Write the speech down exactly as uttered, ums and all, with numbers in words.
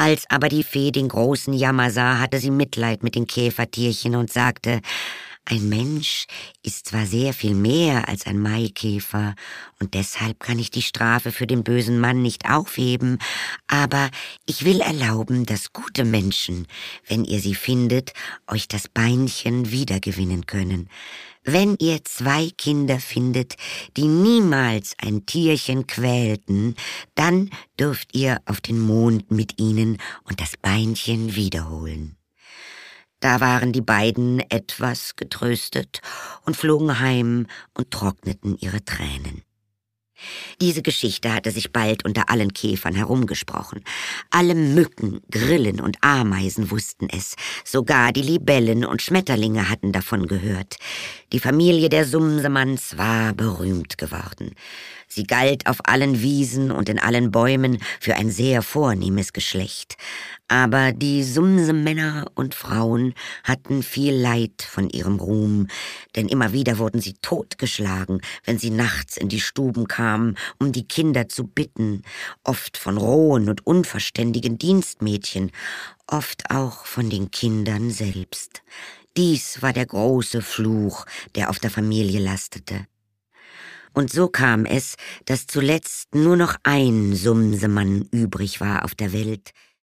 Als aber die Fee den großen Jammer sah, hatte sie Mitleid mit den Käfertierchen und sagte: »Ein Mensch ist zwar sehr viel mehr als ein Maikäfer, und deshalb kann ich die Strafe für den bösen Mann nicht aufheben, aber ich will erlauben, dass gute Menschen, wenn ihr sie findet, euch das Beinchen wiedergewinnen können. Wenn ihr zwei Kinder findet, die niemals ein Tierchen quälten, dann dürft ihr auf den Mond mit ihnen und das Beinchen wiederholen.« Da waren die beiden etwas getröstet und flogen heim und trockneten ihre Tränen. Diese Geschichte hatte sich bald unter allen Käfern herumgesprochen. Alle Mücken, Grillen und Ameisen wussten es. Sogar die Libellen und Schmetterlinge hatten davon gehört. Die Familie der Sumsemanns war berühmt geworden. Sie galt auf allen Wiesen und in allen Bäumen für ein sehr vornehmes Geschlecht. Aber die Sumsemänner und Frauen hatten viel Leid von ihrem Ruhm, denn immer wieder wurden sie totgeschlagen, wenn sie nachts in die Stuben kamen, um die Kinder zu bitten, oft von rohen und unverständigen Dienstmädchen, oft auch von den Kindern selbst. Dies war der große Fluch, der auf der Familie lastete. Und so kam es, dass zuletzt nur noch ein Sumsemann übrig war auf der Welt,